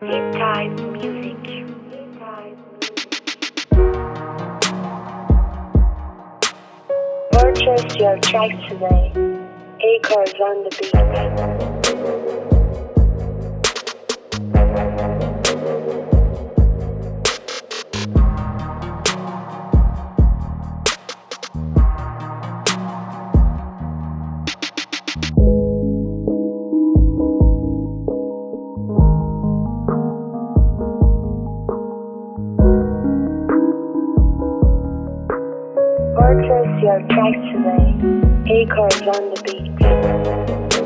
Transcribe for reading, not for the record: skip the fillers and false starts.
Hypnotize music. Purchase your tracks today. Acres on the beat. Purchase your tracks today. Acres on the beat.